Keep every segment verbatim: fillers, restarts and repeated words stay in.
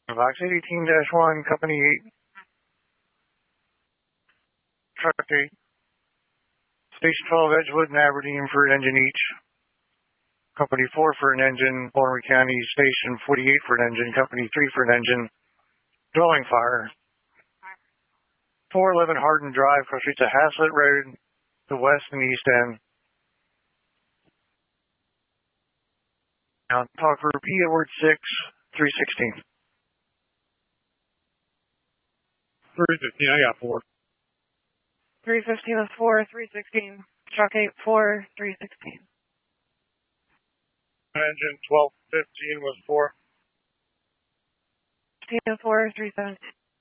Vox eighteen dash one, Company eight, Truck eight, Station twelve, Edgewood and Aberdeen for an engine each. Company four for an engine, Montgomery County, Station forty-eight for an engine, Company three for an engine, dwelling fire. four eleven Hardin Drive, cross streets of Haslett Road, the west and east end. Now, talk for P. Edward six, three sixteen. three fifteen, I got four. three fifteen is four, three sixteen. Truck eight, four, three sixteen. Engine twelve fifteen was four. fifteen is four, three seventeen.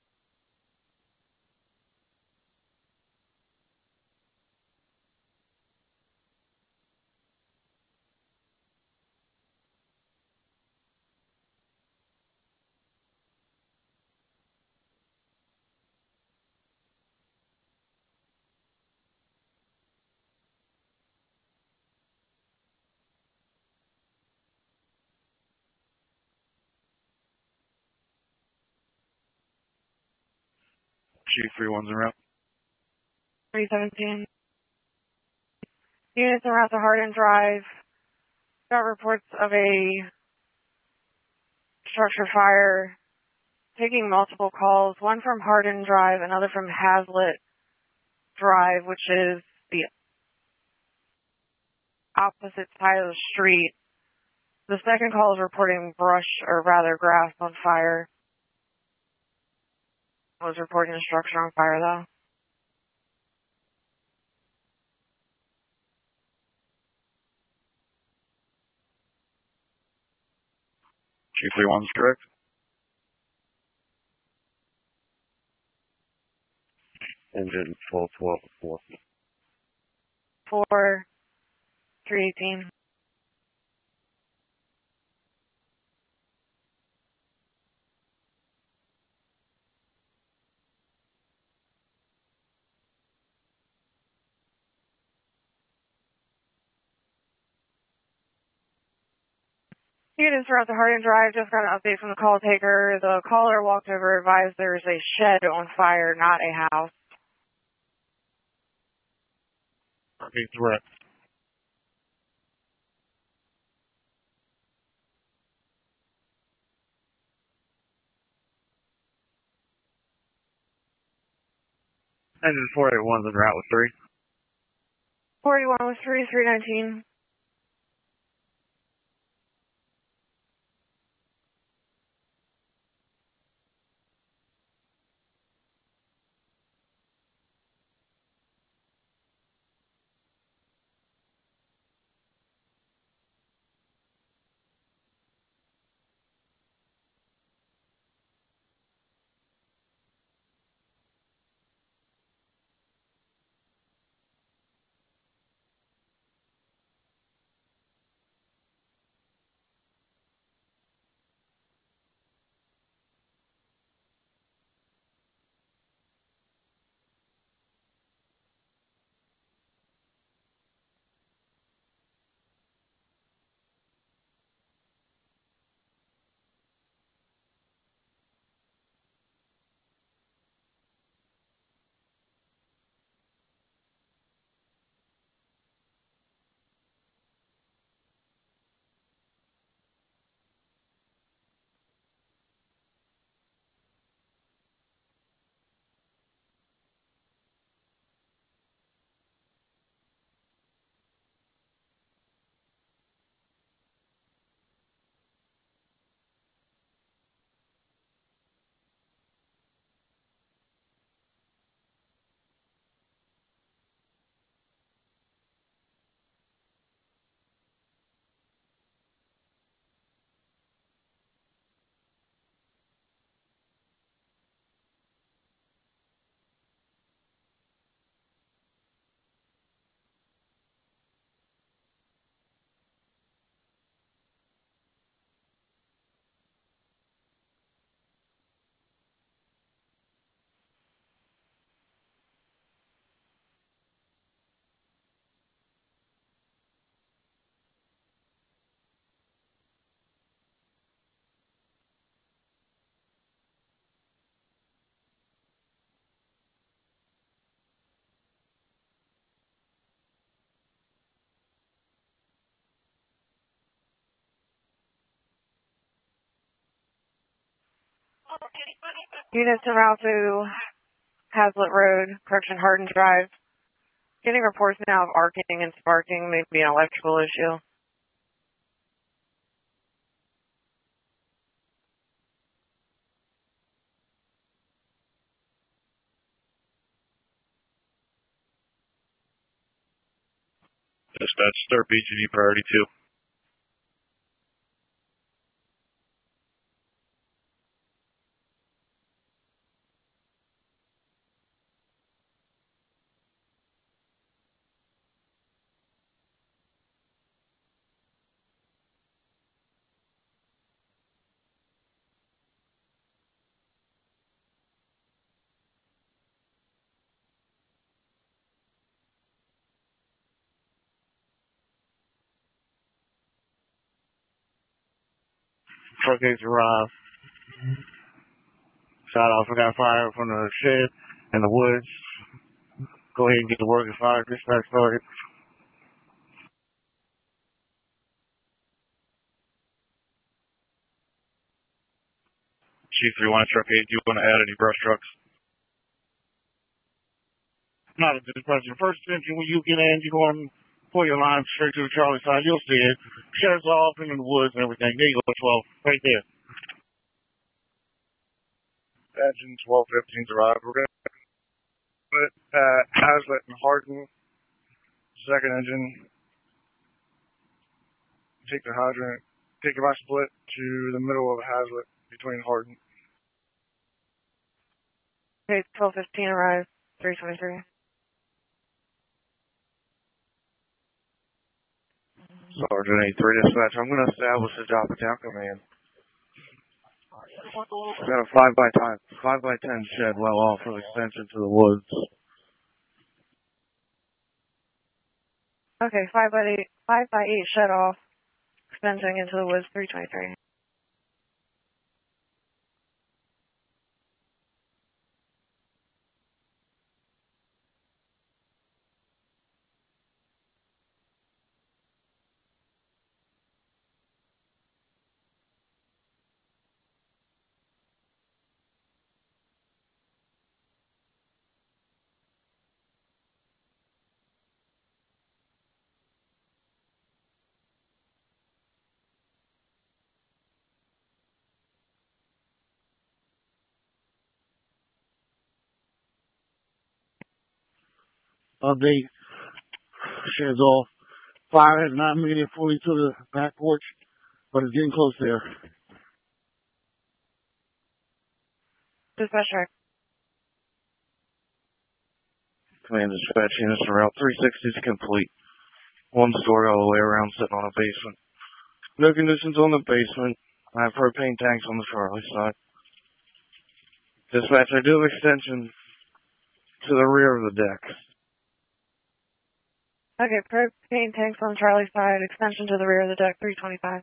Chief three ones in route. three seventeen. Units en route to Hardin Drive. Got reports of a structure fire. Taking multiple calls, one from Hardin Drive, another from Haslett Drive, which is the opposite side of the street. The second call is reporting brush, or rather grass, on fire. I was reporting a structure on fire, though. Chief three one's correct. Engine twelve twelve four. four, three eighteen. Units throughout the Hardin Drive, just got an update from the call taker. The caller walked over, advised there's a shed on fire, not a house. Okay, correct. Engine four eighty-one's in route with three. forty-one was three, three nineteen. Units en route to Hazlitt Road, correction, Hardin Drive. Getting reports now of arcing and sparking, maybe an electrical issue. Dispatch, start B G D priority two. Truck eight arrived. Shot off. We got fire from the shed in the woods. Go ahead and get to work and fire. Dispatch started. Chief three one, truck eight. Do you want to add any brush trucks? Not a dispatch. The first engine, when you get in, you're going to pull your line straight to the Charlie side. You'll see it. Shed's off in the woods and everything. There you go, twelve. Right there. Engine twelve fifteen's arrived. We're going to put uh, Hazlitt and Hardin, second engine. Take the hydrant, take my split to the middle of Hazlitt between Hardin. Okay, twelve fifteen arrived, three twenty-three. Sergeant eight three dispatch. I'm going to establish a drop down command. Got a five by ten, five by ten shed well off of extension to the woods. Okay, five by eight, five by eight shed off, extending into the woods, three twenty-three. Update. Shed's off. Fire has not made it fully to the back porch, but it's getting close there. Dispatch check. Command dispatch units are out. three sixty is complete. One story all the way around, sitting on a basement. No conditions on the basement. I have propane tanks on the Charlie side. Dispatch, I do have extension to the rear of the deck. Okay, propane tanks on Charlie side, extension to the rear of the deck, three twenty-five.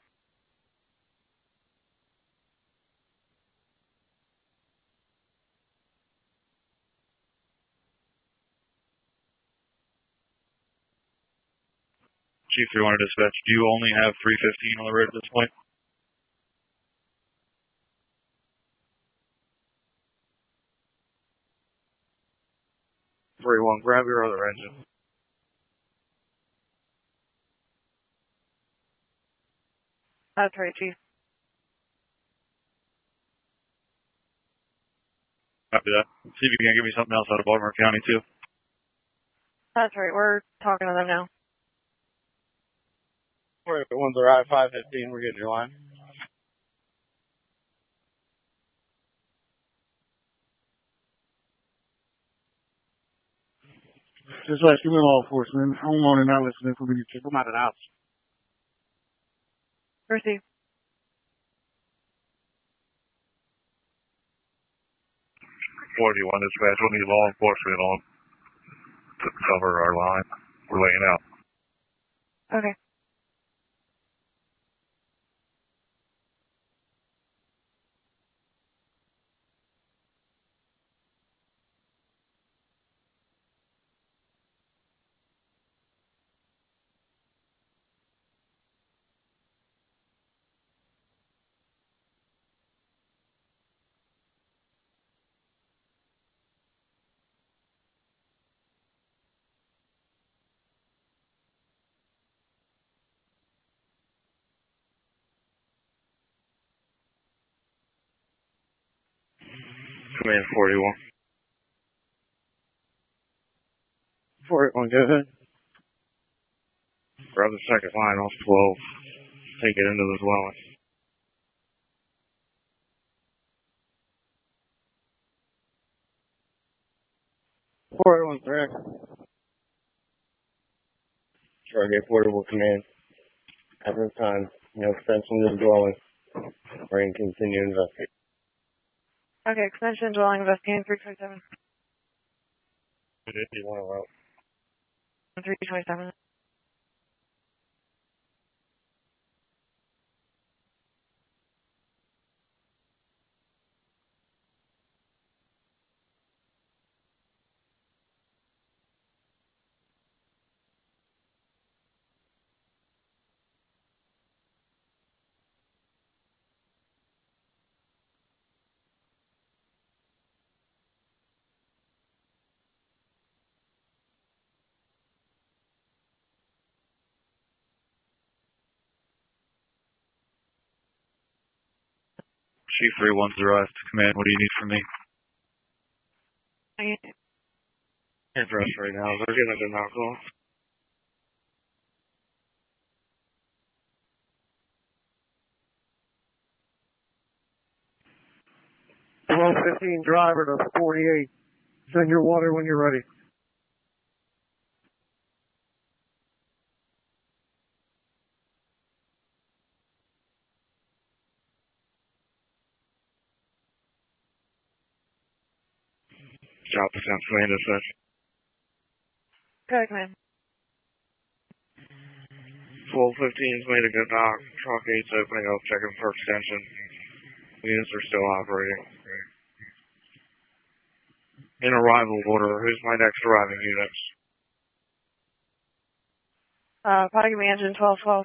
Chief three one dispatch, do you only have three fifteen on the road at this point? three one, grab your other engine. That's right, Chief. Copy that. See if you can give me something else out of Baltimore County, too. That's right, we're talking to them now. We're at one's arrived, five fifteen, we're getting your line. Just like you law enforcement, I'm on and not listening for me to kick them out of the house. Receive. forty-one dispatch, we'll need law enforcement on to cover our line. We're laying out. Okay. Command forty-one. forty-one, go ahead. Grab the second line off twelve. Take it into the dwelling. forty-one, correct. Target portable command. At this time, no extension to the dwelling. We're going to continue investigating. Okay, extension dwelling investigating three twenty-seven. If you want to route. three twenty-seven. Chief three one zero F to command. What do you need from me? Address right now. They're getting a knock off. twelve fifteen driver to forty-eight. Send your water when you're ready. Drop the sound command as such. Good, command. twelve fifteen's made a good knock. Truck eight's opening up, checking for extension. Units are still operating. In arrival order, who's my next arriving units? Uh, Potagamy engine twelve twelve.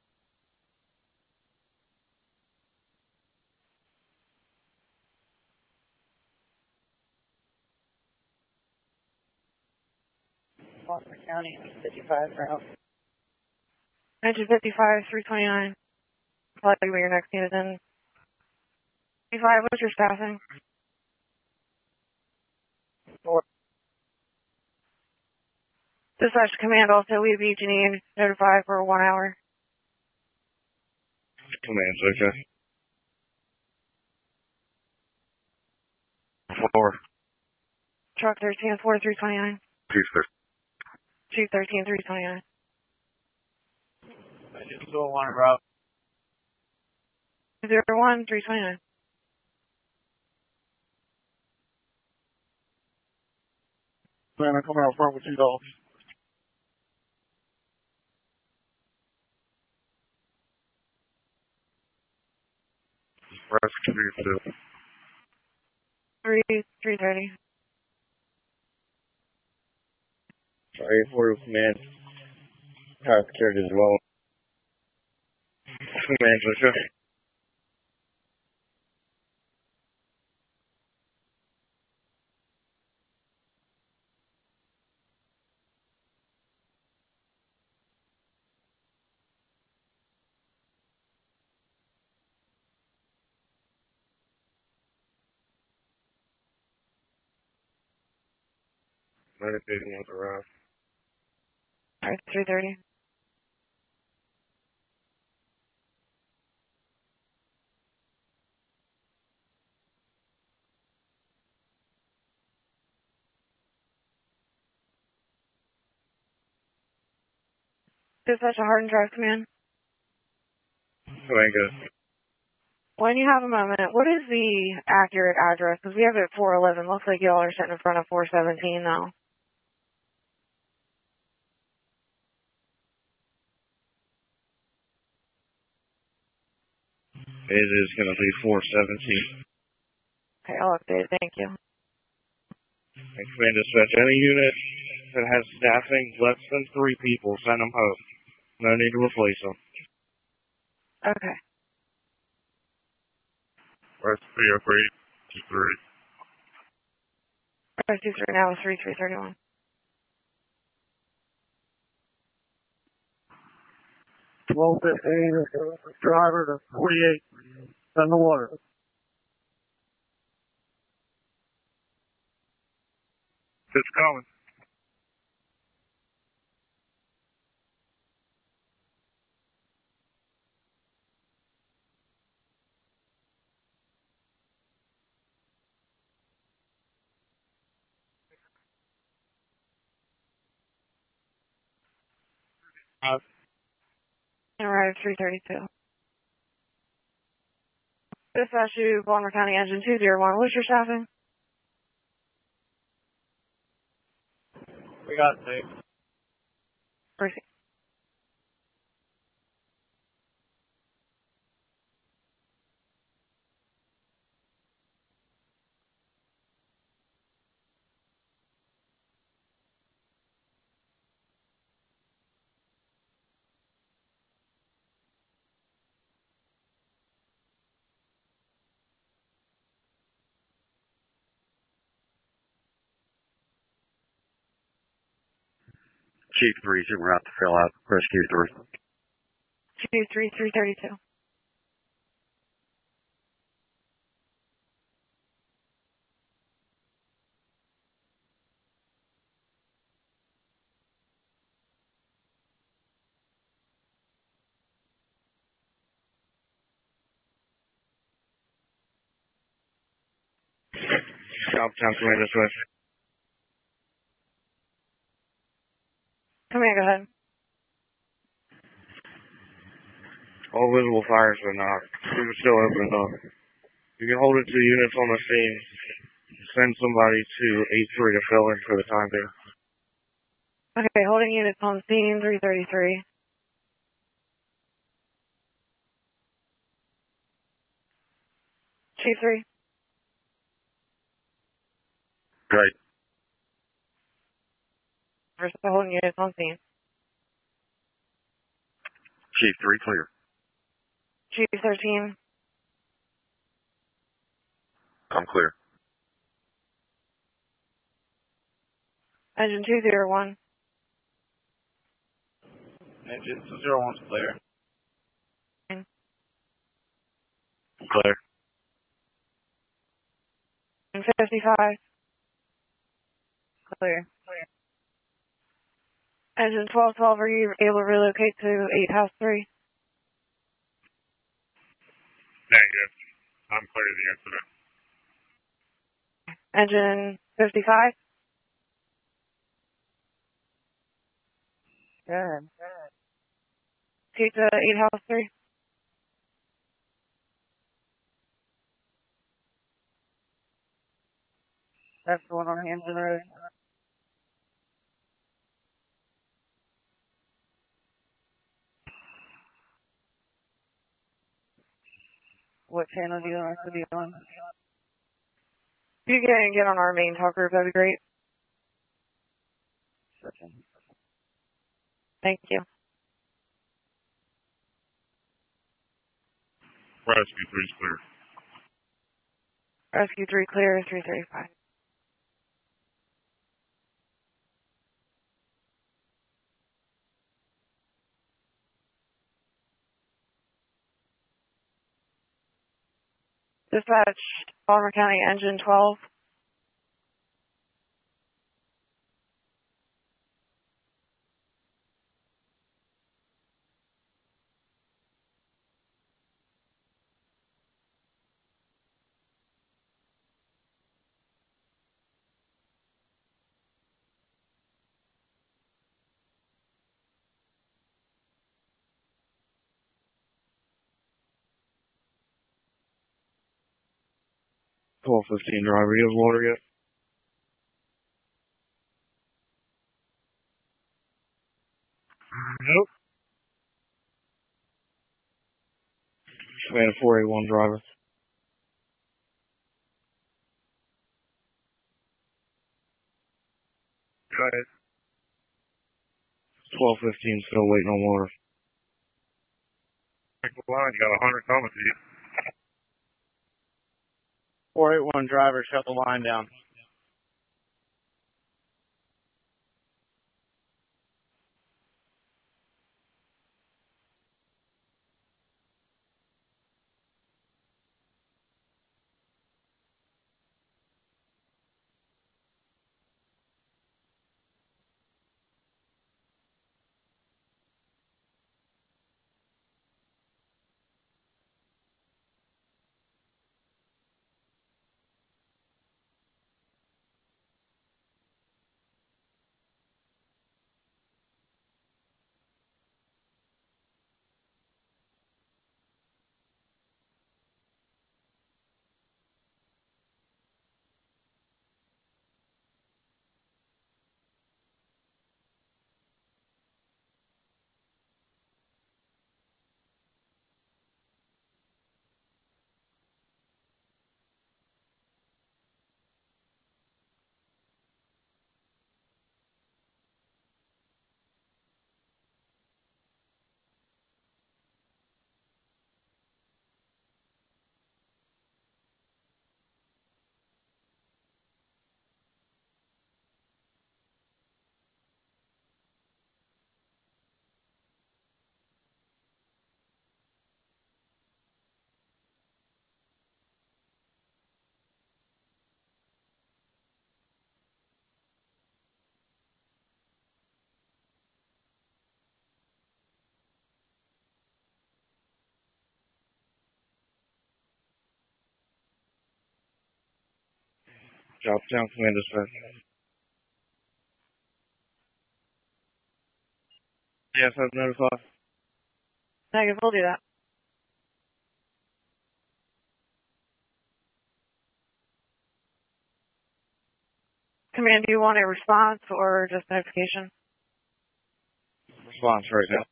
Baltimore County, fifty-five route. Engine fifty-five, three twenty-nine. Potagamy, your next unit in. fifty-five, what's your staffing? Four. Dispatch command also, we be Janine, notify for one hour. Command's okay. Four. Truck thirteen, four three twenty-nine. Chief sir. Chief thirteen, three twenty-nine. Still one route. zero one, three twenty-nine. Man, I'm coming out front with you, dogs. Rescue two. three, three thirty. Sorry, for command. Power security as well. Command's okay. Meditating with the route. Alright, three thirty. Dispatch a Hardin Drive command. Command good. When you have a moment, what is the accurate address? Because we have it at four eleven. Looks like y'all are sitting in front of four seventeen though. It is going to be four seventeen. Okay, I'll update it. Thank you. And command dispatch, any unit that has staffing less than three people, send them home. No need to replace them. Okay. Rescue three. Three. Rescue three now is three three thirty-one. twelve fifteen, driver to forty-eight. Send the water. It's coming. Uh, And we're at three thirty-two. Dispatch to Baltimore County Engine two zero one. What's your staffing? We got six. Proceed. Chief three, we're out to fill out rescue three. two three three thirty-two. South Town Command Dispatch. Come here, go ahead. All visible fires but not. We can still open it up. You can hold it to units on the scene. Send somebody to eight three to fill in for the time being. Okay, holding units on scene three thirty-three. Chief three. Great. Versus holding units on scene. Chief three, clear. Chief thirteen. I'm clear. Engine two zero one. Engine zero one's clear. Clear. And fifty-five. Clear. Engine twelve twelve, are you able to relocate to eight house three? Negative. I'm clear of the incident. Engine fifty-five? Good. Take to eight house three. That's the one on Hampton Road. What channel do you want us to be on? If you can get on our main talk group, that'd be great. Thank you. Rescue three's clear. Rescue three clear, three thirty-five. Dispatch, Baltimore County Engine twelve. twelve fifteen driver, you have water yet? Nope. Command four eight one driver. Go ahead. twelve fifteen, still waiting on water. Take the line. You got a hundred coming to you. four eight one driver, shut the line down. Johnstown, Command Dispatch. Yes, I've notified. Negative, we'll do that. Command, do you want a response or just notification? Response right now.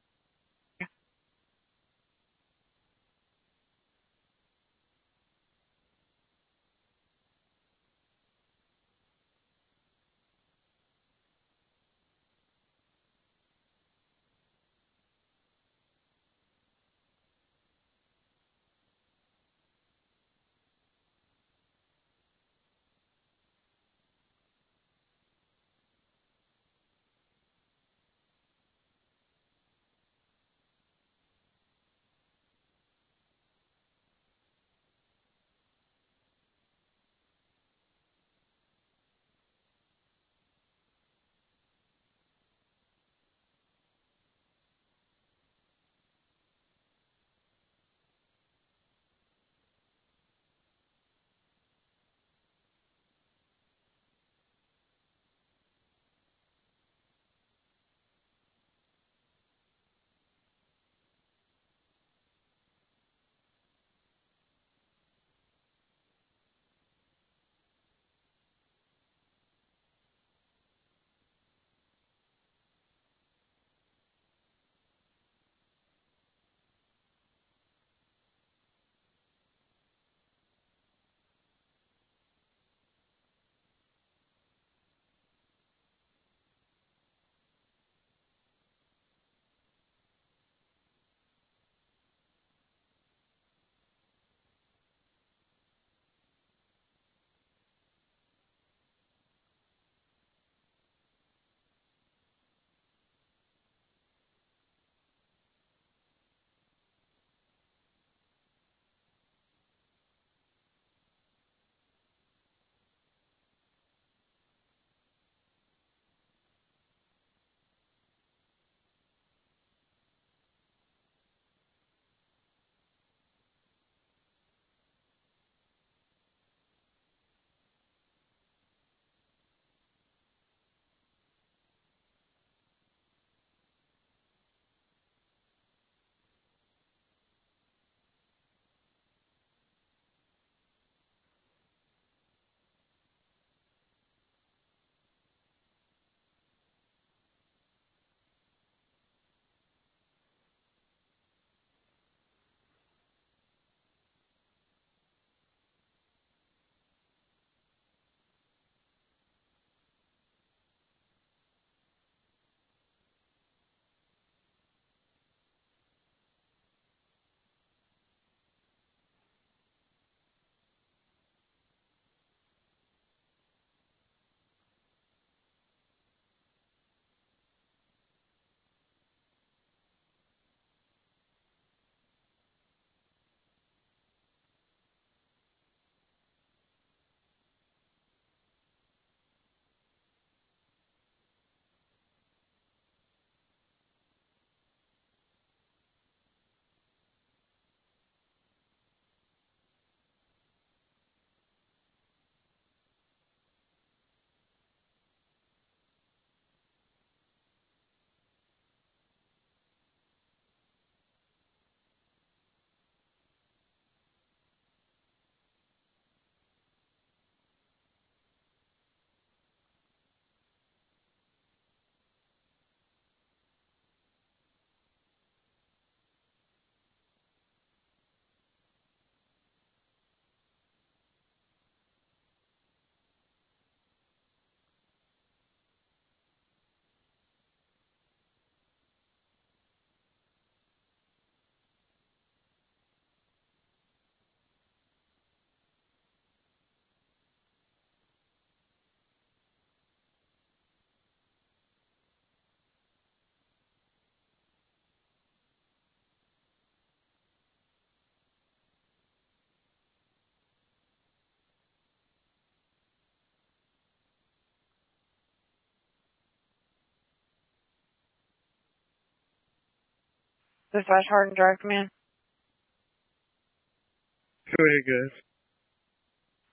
Dispatch Hardin Drive, Command. Go ahead, guys.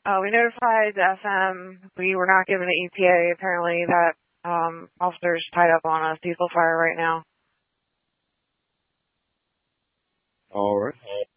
Uh, we notified the F M. We were not given the E T A. Apparently that um, officer's tied up on a diesel fire right now. All right.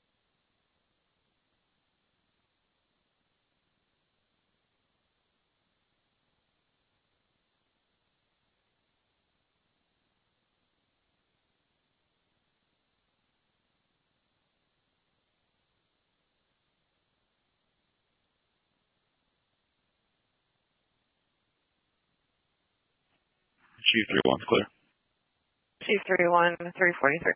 Chief three one, clear. Chief three one, three forty-three.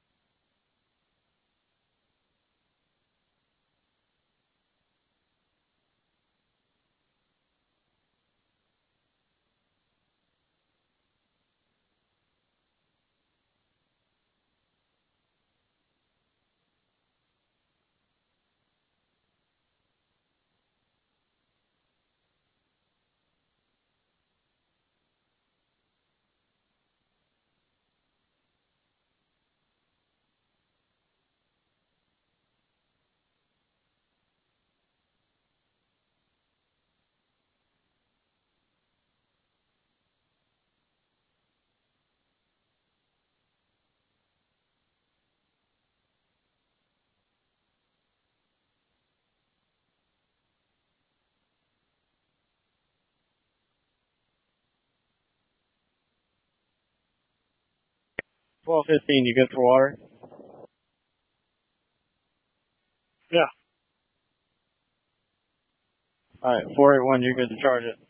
twelve fifteen, you good for water? Yeah. All right, four eight one, you're good to charge it.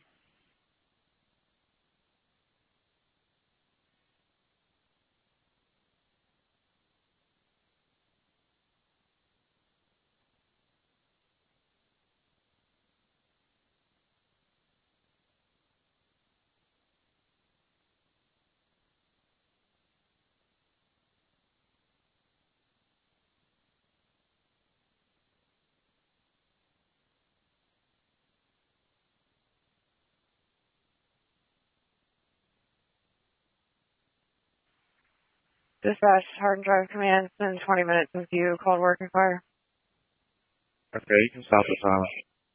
Dispatch, Hard and Drive Command. It's been twenty minutes since you called working fire. Okay, you can stop the silence.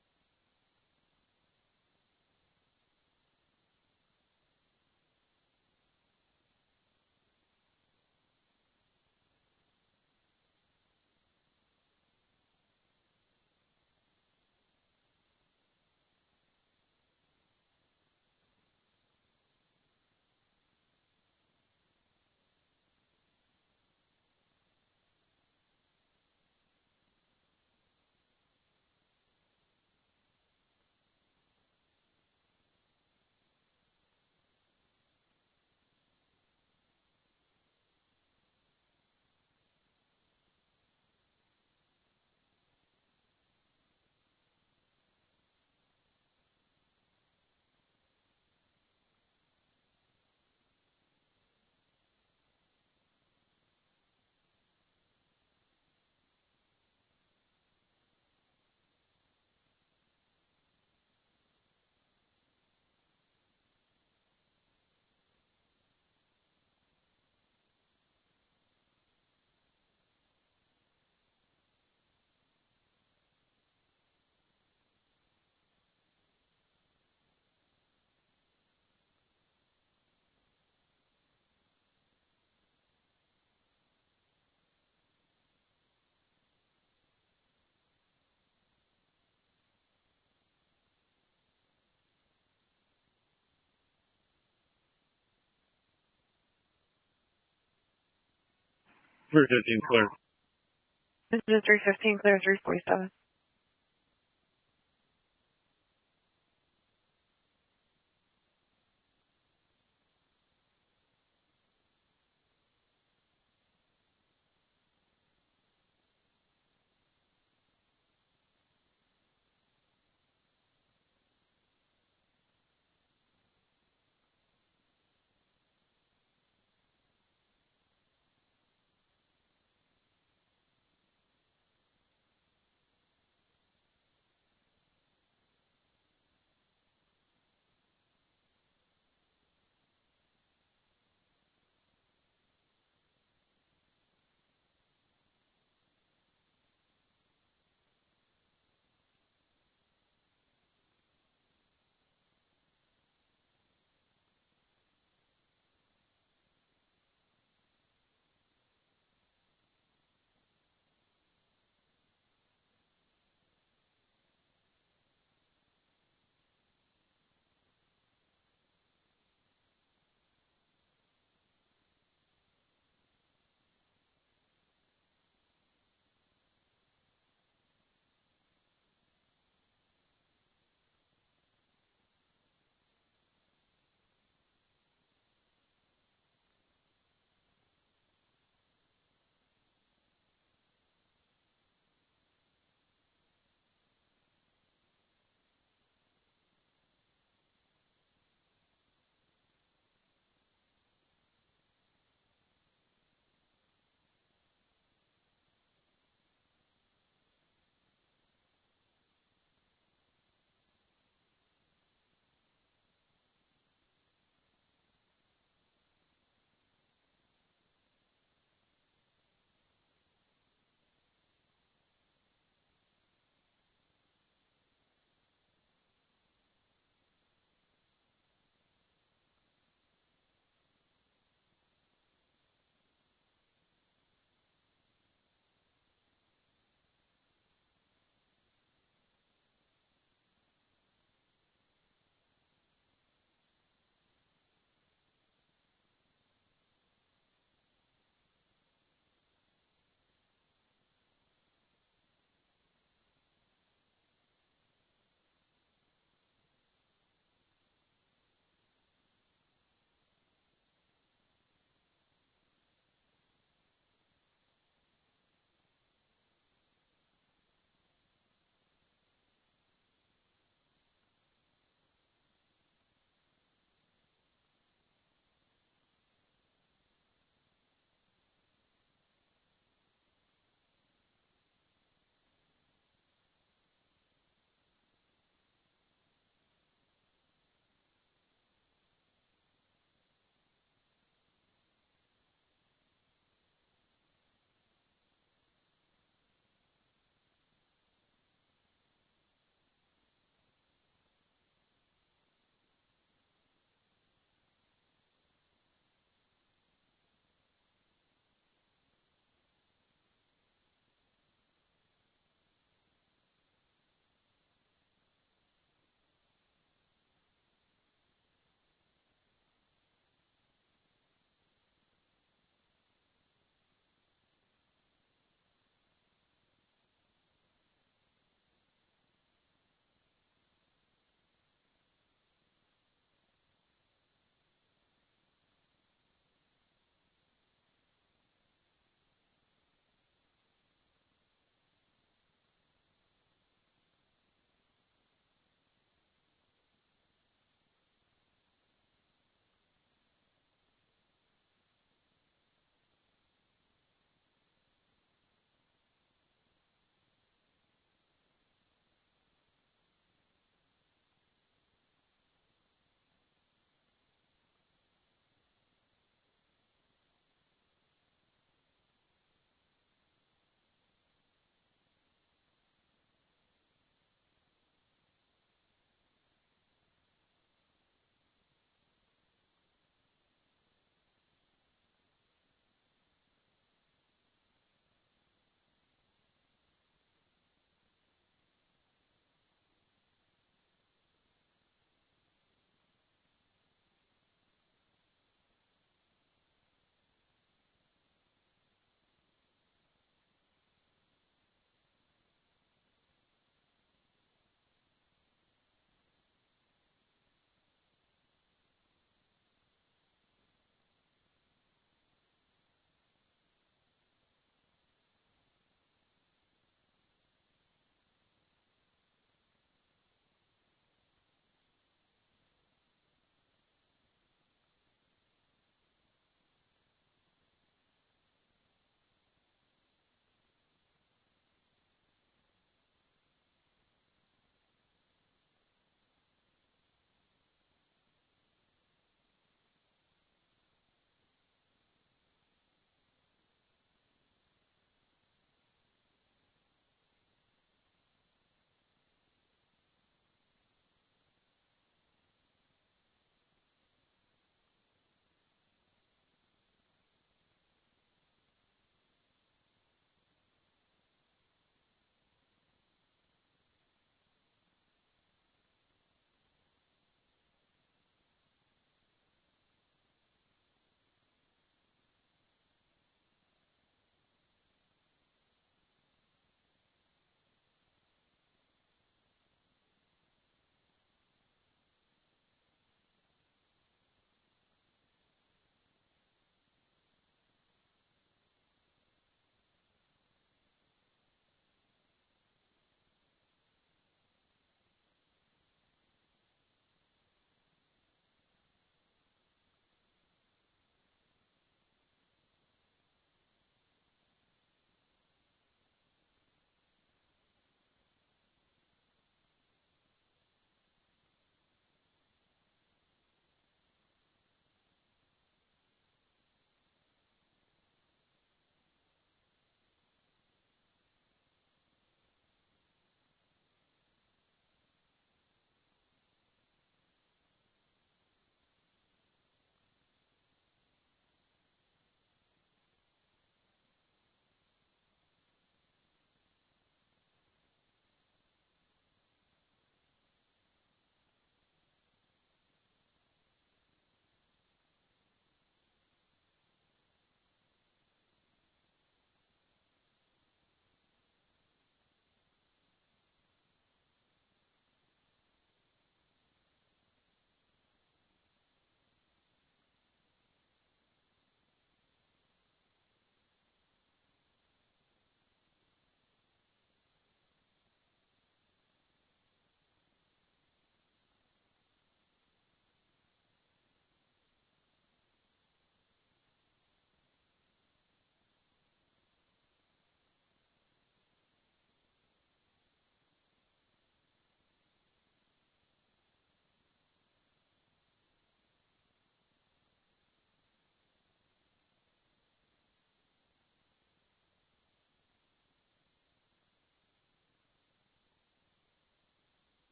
three fifteen, clear. This is three fifteen, clear three forty-seven.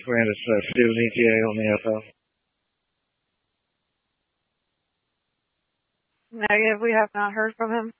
Command dispatch, Steven E T A on the F M. Negative, we have not heard from him.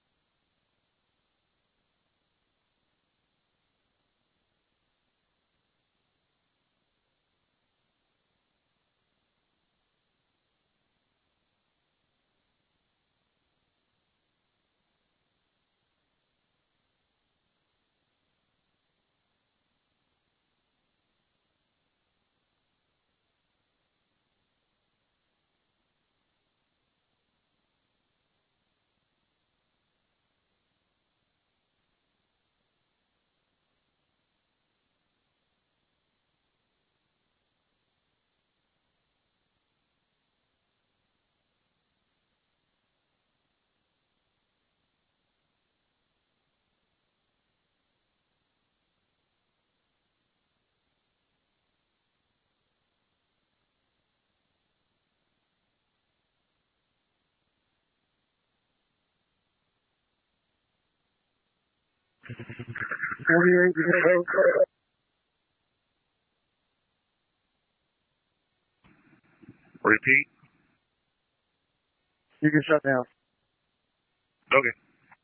forty-eight, Repeat. you can shut down. Okay.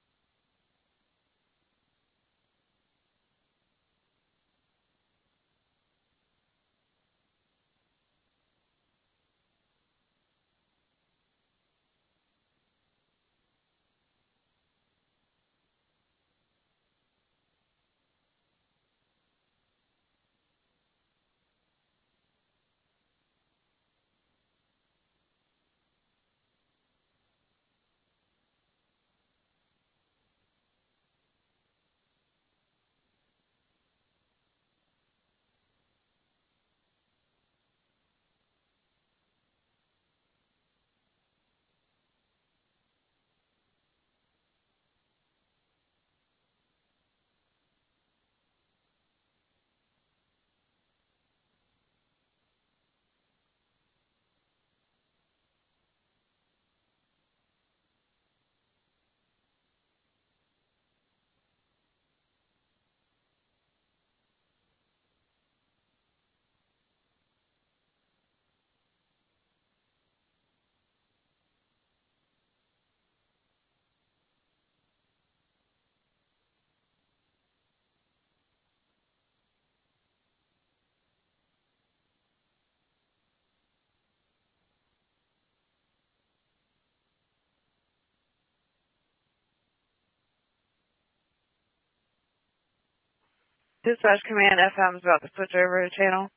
Dispatch Command F M is about to switch over to channel.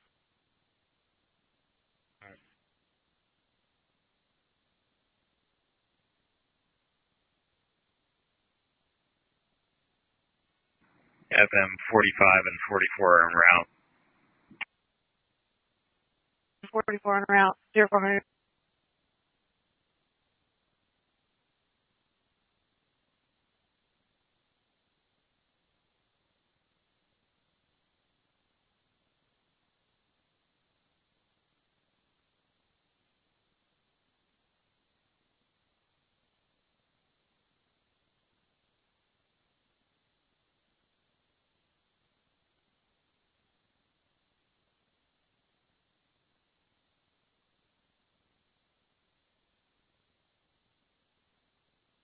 F M forty-five and forty-four en route. forty-four en route, zero four hundred.